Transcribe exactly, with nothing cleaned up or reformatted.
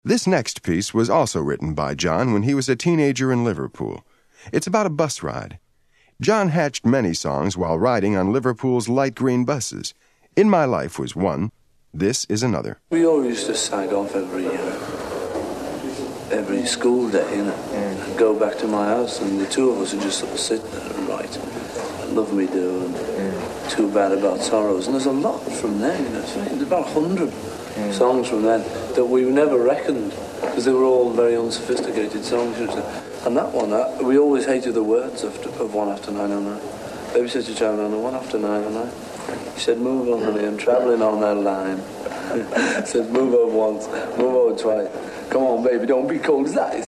This next piece was also written by John when he was a teenager in Liverpool. It's about a bus ride. John hatched many songs while riding on Liverpool's light green buses. In My Life was one. This is another. We all used to sag off every uh, every school day, you know, mm. and go back to my house, and the two of us would just sort of sit there and write. Love Me Do and mm. Too Bad About Sorrows. And there's a lot from then, you know, there's about a hundred mm. songs from then that we never reckoned, because they were all very unsophisticated songs. And that one, that, we always hated the words of, of One After Nine oh nine. Baby said to John, on the One After Nine oh nine. He said, move on, honey, I'm travelling on that line. He said, move over once, move over twice. Come on, baby, don't be cold as ice.